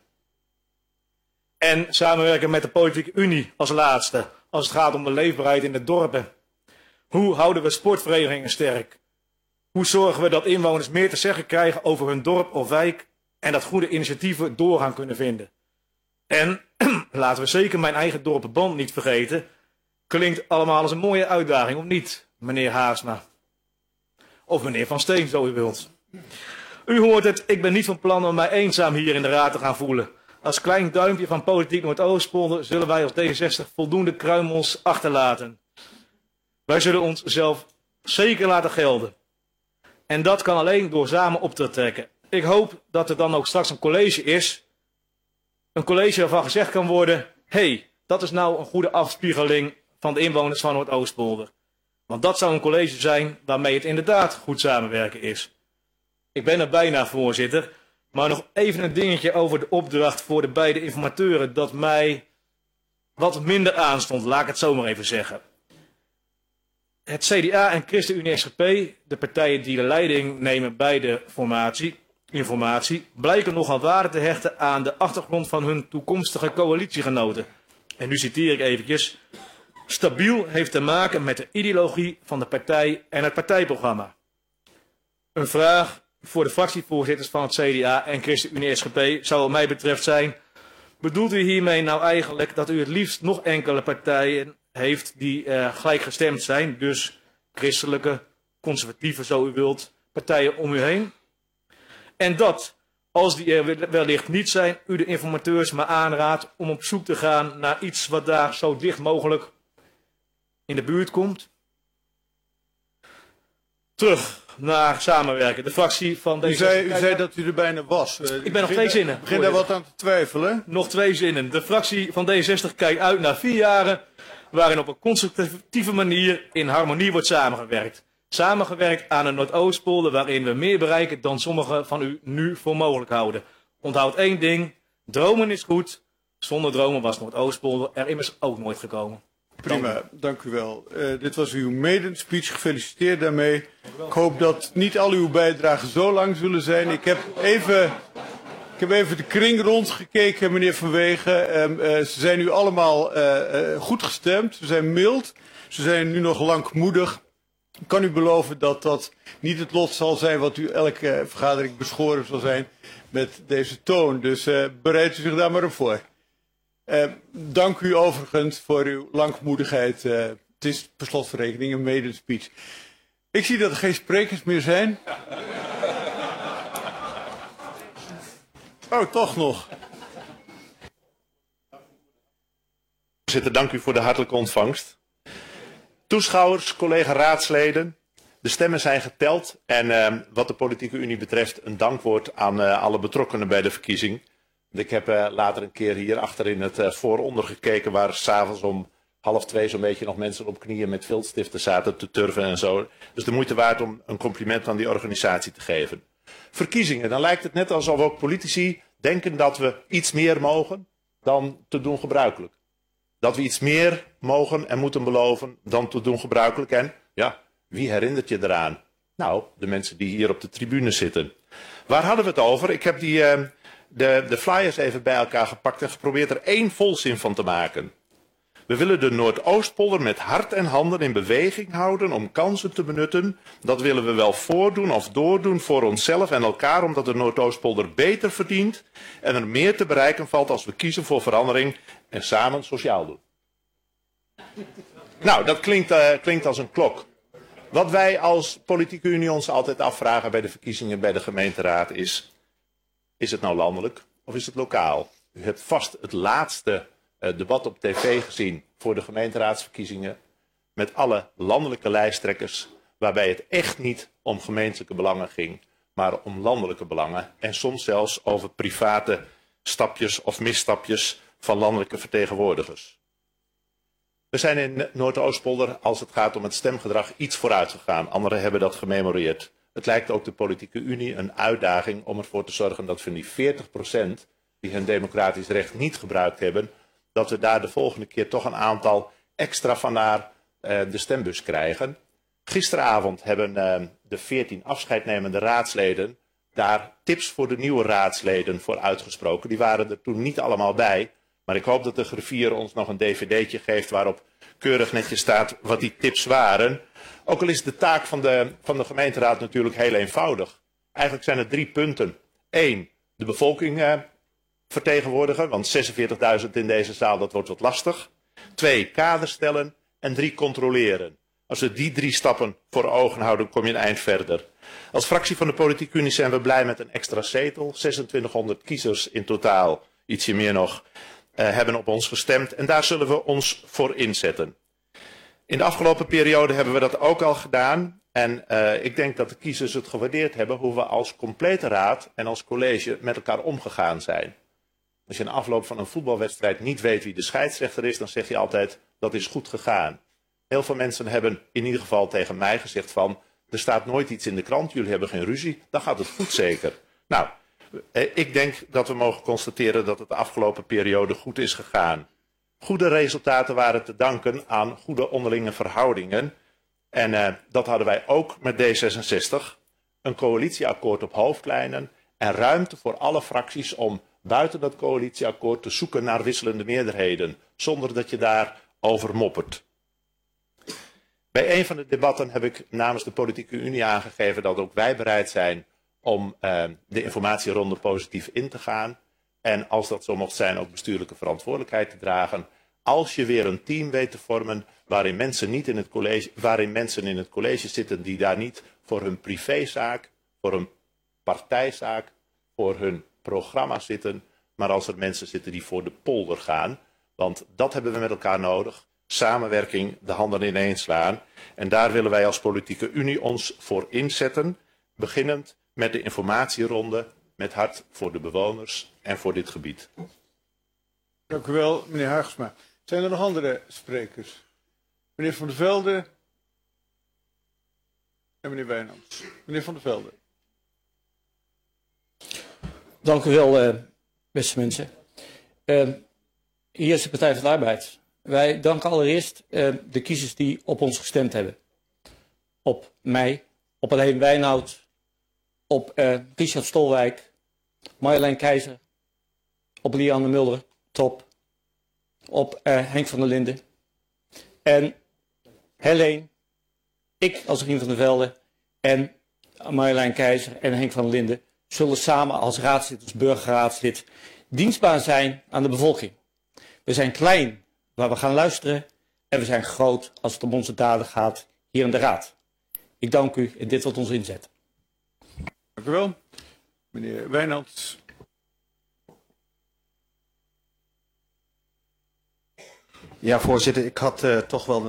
En samenwerken met de Politieke Unie als laatste, als het gaat om de leefbaarheid in de dorpen. Hoe houden we sportverenigingen sterk? Hoe zorgen we dat inwoners meer te zeggen krijgen over hun dorp of wijk en dat goede initiatieven doorgaan kunnen vinden? En laten we zeker mijn eigen dorpenband niet vergeten. Klinkt allemaal als een mooie uitdaging, of niet, meneer Haasma? Of meneer Van Steen, zo u wilt. U hoort het, ik ben niet van plan om mij eenzaam hier in de raad te gaan voelen. Als klein duimpje van Politiek Noordoostpolder zullen wij als D66 voldoende kruimels achterlaten. Wij zullen onszelf zeker laten gelden. En dat kan alleen door samen op te trekken. Ik hoop dat er dan ook straks een college is. Een college waarvan gezegd kan worden: hey, dat is nou een goede afspiegeling van de inwoners van Noordoostpolder. Want dat zou een college zijn waarmee het inderdaad goed samenwerken is. Ik ben er bijna, voorzitter. Maar nog even een dingetje over de opdracht voor de beide informateuren dat mij wat minder aanstond, laat ik het zo maar even zeggen. Het CDA en ChristenUnie SGP, de partijen die de leiding nemen bij de informatie, blijken nogal waarde te hechten aan de achtergrond van hun toekomstige coalitiegenoten. En nu citeer ik eventjes: stabiel heeft te maken met de ideologie van de partij en het partijprogramma. Een vraag voor de fractievoorzitters van het CDA en ChristenUnie SGP zou wat mij betreft zijn: bedoelt u hiermee nou eigenlijk dat u het liefst nog enkele partijen heeft die gelijkgestemd zijn, dus christelijke, conservatieve, zo u wilt, partijen om u heen? En dat, als die er wellicht niet zijn, u de informateurs maar aanraadt om op zoek te gaan naar iets wat daar zo dicht mogelijk in de buurt komt? Terug naar samenwerken. De fractie van D66... U zei dat u er bijna was. Ik ben nog 2 zinnen. Ik begin daar wat aan te twijfelen. Nog 2 zinnen. De fractie van D66 kijkt uit naar 4 jaren waarin op een constructieve manier in harmonie wordt samengewerkt. Samengewerkt aan een Noordoostpolder waarin we meer bereiken dan sommigen van u nu voor mogelijk houden. Onthoud 1 ding, dromen is goed. Zonder dromen was Noordoostpolder er immers ook nooit gekomen. Prima, dank u wel. Dit was uw maiden speech. Gefeliciteerd daarmee. Ik hoop dat niet al uw bijdragen zo lang zullen zijn. Ik heb even de kring rondgekeken, meneer Van Wegen. Ze zijn nu allemaal goed gestemd. Ze zijn mild. Ze zijn nu nog langmoedig. Ik kan u beloven dat dat niet het lot zal zijn wat u elke vergadering beschoren zal zijn met deze toon. Dus bereidt u zich daar maar op voor. Dank u overigens voor uw langmoedigheid. Het is per slotverrekening een maiden speech. Ik zie dat er geen sprekers meer zijn. Oh, toch nog. Voorzitter, dank u voor de hartelijke ontvangst. Toeschouwers, collega-raadsleden, de stemmen zijn geteld en wat de politieke unie betreft een dankwoord aan alle betrokkenen bij de verkiezing. Ik heb later een keer hier achter in het vooronder gekeken waar 's avonds om 1:30 zo'n beetje nog mensen op knieën met viltstiften zaten te turven en zo. Dus de moeite waard om een compliment aan die organisatie te geven. Verkiezingen, dan lijkt het net alsof ook politici denken dat we iets meer mogen dan te doen gebruikelijk. Dat we iets meer mogen en moeten beloven dan te doen gebruikelijk. En ja, wie herinnert je eraan? Nou, de mensen die hier op de tribune zitten. Waar hadden we het over? Ik heb de flyers even bij elkaar gepakt en geprobeerd er 1 volzin van te maken. We willen de Noordoostpolder met hart en handen in beweging houden om kansen te benutten. Dat willen we wel voordoen of doordoen voor onszelf en elkaar, omdat de Noordoostpolder beter verdient en er meer te bereiken valt als we kiezen voor verandering en samen sociaal doen. Nou, dat klinkt als een klok. Wat wij als politieke unie ons altijd afvragen bij de verkiezingen bij de gemeenteraad is het nou landelijk of is het lokaal? U hebt vast het laatste debat op tv gezien voor de gemeenteraadsverkiezingen met alle landelijke lijsttrekkers waarbij het echt niet om gemeentelijke belangen ging, maar om landelijke belangen en soms zelfs over private stapjes of misstapjes van landelijke vertegenwoordigers. We zijn in Noordoostpolder, als het gaat om het stemgedrag, iets vooruit gegaan. Anderen hebben dat gememoreerd. Het lijkt ook de politieke unie een uitdaging om ervoor te zorgen dat van die 40% die hun democratisch recht niet gebruikt hebben, dat we daar de volgende keer toch een aantal extra van naar de stembus krijgen. Gisteravond hebben de 14 afscheidnemende raadsleden daar tips voor de nieuwe raadsleden voor uitgesproken. Die waren er toen niet allemaal bij. Maar ik hoop dat de griffier ons nog een dvd'tje geeft waarop keurig netjes staat wat die tips waren. Ook al is de taak van de gemeenteraad natuurlijk heel eenvoudig. Eigenlijk zijn er 3 punten. 1, de bevolking vertegenwoordigen, want 46.000 in deze zaal, dat wordt wat lastig. 2, kader stellen en 3, controleren. Als we die 3 stappen voor ogen houden, kom je een eind verder. Als fractie van de politieke unie zijn we blij met een extra zetel. 2600 kiezers in totaal, ietsje meer nog, hebben op ons gestemd en daar zullen we ons voor inzetten. In de afgelopen periode hebben we dat ook al gedaan en ik denk dat de kiezers het gewaardeerd hebben hoe we als complete raad en als college met elkaar omgegaan zijn. Als je in de afloop van een voetbalwedstrijd niet weet wie de scheidsrechter is, dan zeg je altijd dat is goed gegaan. Heel veel mensen hebben in ieder geval tegen mij gezegd van er staat nooit iets in de krant, jullie hebben geen ruzie, dan gaat het goed zeker. Nou, ik denk dat we mogen constateren dat het de afgelopen periode goed is gegaan. Goede resultaten waren te danken aan goede onderlinge verhoudingen. En dat hadden wij ook met D66. Een coalitieakkoord op hoofdlijnen en ruimte voor alle fracties om buiten dat coalitieakkoord te zoeken naar wisselende meerderheden, zonder dat je daarover moppert. Bij een van de debatten heb ik namens de politieke unie aangegeven dat ook wij bereid zijn om de informatieronde positief in te gaan. En als dat zo mocht zijn, ook bestuurlijke verantwoordelijkheid te dragen. Als je weer een team weet te vormen waarin mensen in het college zitten die daar niet voor hun privézaak, voor hun partijzaak, voor hun programma zitten, maar als er mensen zitten die voor de polder gaan. Want dat hebben we met elkaar nodig. Samenwerking, de handen ineens slaan. En daar willen wij als politieke unie ons voor inzetten. Beginnend met de informatieronde, met hart voor de bewoners en voor dit gebied. Dank u wel, meneer Haagsma. Zijn er nog andere sprekers? Meneer Van der Velde en meneer Wijnands. Meneer Van der Velde. Dank u wel, beste mensen. Hier is de Partij van de Arbeid. Wij danken allereerst de kiezers die op ons gestemd hebben. Op mij, op Alleen Wijnhout, op Richard Stolwijk, Marjolein Keizer, op Lianne Mulder, top, op Henk van der Linden en Helene, ik als Rien van der Velde en Marjolein Keizer en Henk van der Linden zullen samen als raadslid, als burgerraadslid, dienstbaar zijn aan de bevolking. We zijn klein waar we gaan luisteren en we zijn groot als het om onze daden gaat hier in de Raad. Ik dank u en dit wordt ons inzet. Dank u wel. Meneer Wijnands. Ja, voorzitter, ik had toch wel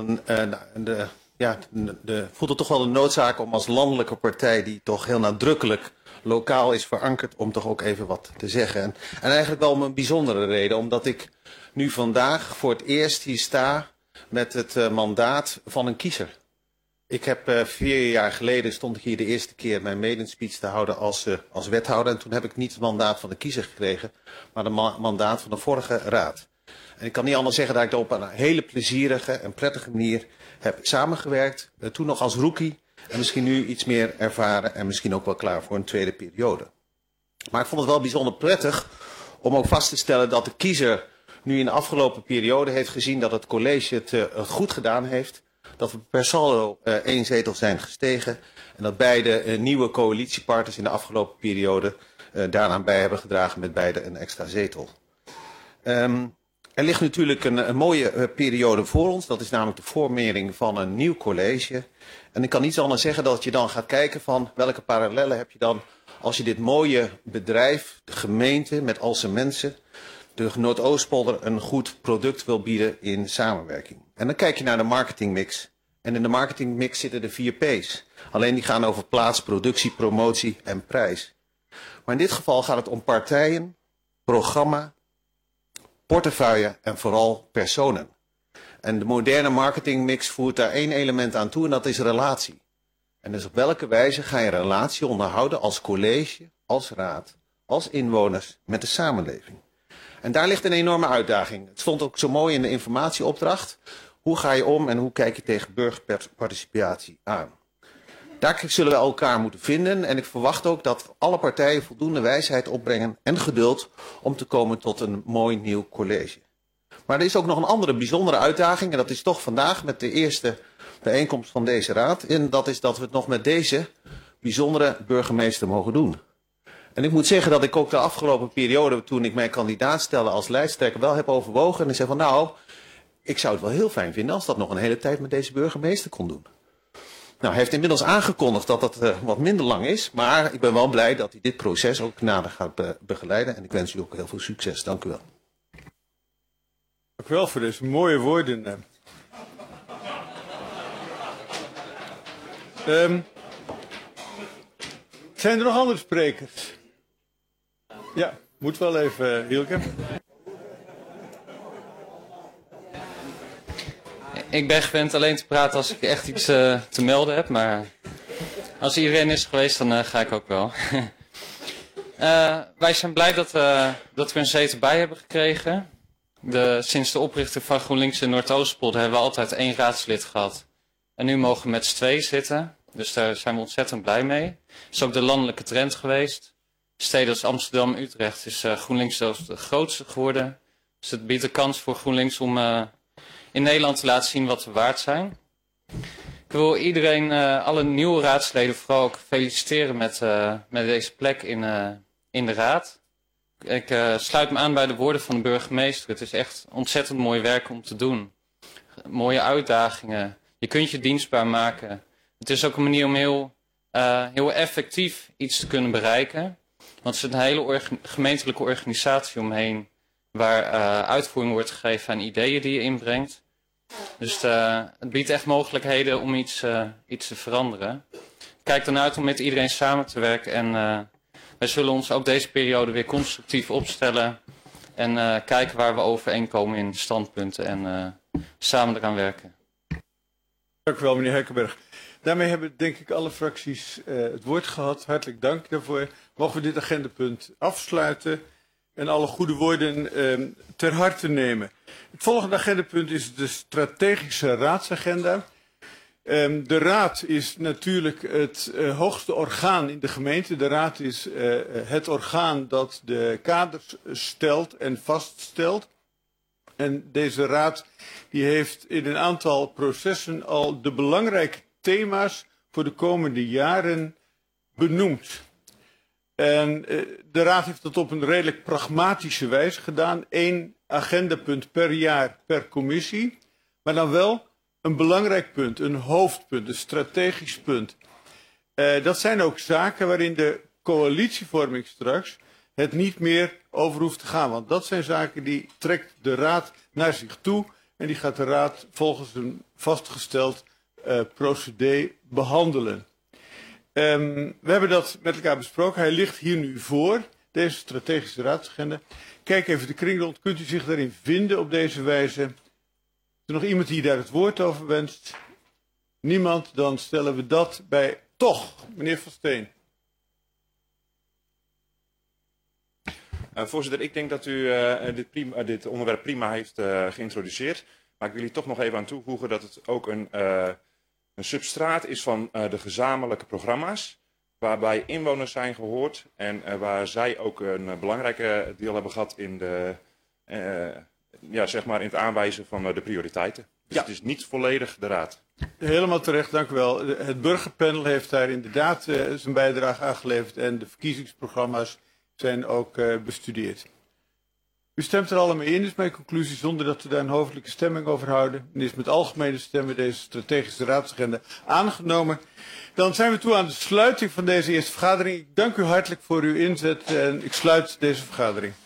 voelde toch wel de noodzaak om als landelijke partij die toch heel nadrukkelijk lokaal is verankerd, om toch ook even wat te zeggen. En eigenlijk wel om een bijzondere reden, omdat ik nu vandaag voor het eerst hier sta met het mandaat van een kiezer. Ik heb 4 jaar geleden stond ik hier de eerste keer mijn maiden speech te houden als wethouder. En toen heb ik niet het mandaat van de kiezer gekregen, maar het mandaat van de vorige raad. En ik kan niet anders zeggen dat ik op een hele plezierige en prettige manier heb samengewerkt. Toen nog als rookie en misschien nu iets meer ervaren en misschien ook wel klaar voor een tweede periode. Maar ik vond het wel bijzonder prettig om ook vast te stellen dat de kiezer nu in de afgelopen periode heeft gezien dat het college het goed gedaan heeft. Dat we per saldo 1 zetel zijn gestegen. En dat beide nieuwe coalitiepartners in de afgelopen periode daaraan bij hebben gedragen met beide een extra zetel. Er ligt natuurlijk een mooie periode voor ons. Dat is namelijk de formering van een nieuw college. En ik kan niet anders zeggen dat je dan gaat kijken van welke parallellen heb je dan als je dit mooie bedrijf, de gemeente met al zijn mensen, de Noordoostpolder een goed product wil bieden in samenwerking. En dan kijk je naar de marketingmix. En in de marketingmix zitten de 4 P's. Alleen die gaan over plaats, productie, promotie en prijs. Maar in dit geval gaat het om partijen, programma, portefeuille en vooral personen. En de moderne marketingmix voert daar 1 element aan toe en dat is relatie. En dus op welke wijze ga je relatie onderhouden als college, als raad, als inwoners met de samenleving. En daar ligt een enorme uitdaging. Het stond ook zo mooi in de informatieopdracht. Hoe ga je om en hoe kijk je tegen burgerparticipatie aan? Daar zullen we elkaar moeten vinden en ik verwacht ook dat alle partijen voldoende wijsheid opbrengen en geduld om te komen tot een mooi nieuw college. Maar er is ook nog een andere bijzondere uitdaging en dat is toch vandaag met de eerste bijeenkomst van deze raad. En dat is dat we het nog met deze bijzondere burgemeester mogen doen. En ik moet zeggen dat ik ook de afgelopen periode, toen ik mijn kandidaat stelde als lijsttrekker, wel heb overwogen. En ik zei van nou, ik zou het wel heel fijn vinden als dat nog een hele tijd met deze burgemeester kon doen. Nou, hij heeft inmiddels aangekondigd dat dat wat minder lang is. Maar ik ben wel blij dat hij dit proces ook nader gaat begeleiden. En ik wens u ook heel veel succes. Dank u wel. Dank u wel voor deze mooie woorden. Zijn er nog andere sprekers? Ja, moet wel even, Hielke. Ik ben gewend alleen te praten als ik echt iets te melden heb, maar als iedereen is geweest, dan ga ik ook wel. Wij zijn blij dat we een zetel bij hebben gekregen. Sinds de oprichting van GroenLinks in Noordoostpolder hebben we altijd 1 raadslid gehad. En nu mogen we met z'n 2 zitten, dus daar zijn we ontzettend blij mee. Het is ook de landelijke trend geweest. Steden als Amsterdam en Utrecht is GroenLinks zelfs de grootste geworden. Dus het biedt de kans voor GroenLinks om in Nederland te laten zien wat we waard zijn. Ik wil iedereen, alle nieuwe raadsleden vooral ook feliciteren met deze plek in de raad. Ik sluit me aan bij de woorden van de burgemeester. Het is echt ontzettend mooi werk om te doen. Mooie uitdagingen. Je kunt je dienstbaar maken. Het is ook een manier om heel effectief iets te kunnen bereiken. Want het is een hele gemeentelijke organisatie omheen waar uitvoering wordt gegeven aan ideeën die je inbrengt. Dus het biedt echt mogelijkheden om iets te veranderen. Ik kijk dan uit om met iedereen samen te werken en wij zullen ons ook deze periode weer constructief opstellen en kijken waar we overeenkomen in standpunten en samen eraan werken. Dank u wel, meneer Hekkenberg. Daarmee hebben denk ik alle fracties het woord gehad. Hartelijk dank daarvoor. Mogen we dit agendapunt afsluiten. en alle goede woorden ter harte nemen. Het volgende agendapunt is de strategische raadsagenda. De raad is natuurlijk het hoogste orgaan in de gemeente. De raad is het orgaan dat de kaders stelt en vaststelt. En deze raad die heeft in een aantal processen al de belangrijke thema's voor de komende jaren benoemd. En de raad heeft dat op een redelijk pragmatische wijze gedaan. 1 agendapunt per jaar per commissie. Maar dan wel een belangrijk punt, een hoofdpunt, een strategisch punt. Dat zijn ook zaken waarin de coalitievorming straks het niet meer over hoeft te gaan. Want dat zijn zaken die trekt de raad naar zich toe. En die gaat de raad volgens een vastgesteld procedé behandelen. We hebben dat met elkaar besproken. Hij ligt hier nu voor, deze strategische raadsagenda. Kijk even de kring rond. Kunt u zich daarin vinden op deze wijze? Is er nog iemand die daar het woord over wenst? Niemand? Dan stellen we dat bij toch, meneer Van Steen. Voorzitter, ik denk dat u dit onderwerp prima heeft geïntroduceerd. Maar ik wil hier toch nog even aan toevoegen dat het ook een substraat is van de gezamenlijke programma's. Waarbij inwoners zijn gehoord en waar zij ook een belangrijke deel hebben gehad in, zeg maar in het aanwijzen van de prioriteiten. Dus het is niet volledig de raad. Helemaal terecht, dank u wel. Het burgerpanel heeft daar inderdaad zijn bijdrage aangeleverd en de verkiezingsprogramma's zijn ook bestudeerd. U stemt er allemaal in, is mijn conclusie, zonder dat we daar een hoofdelijke stemming over houden. En is met algemene stemmen deze strategische raadsagenda aangenomen. Dan zijn we toe aan de sluiting van deze eerste vergadering. Ik dank u hartelijk voor uw inzet en ik sluit deze vergadering.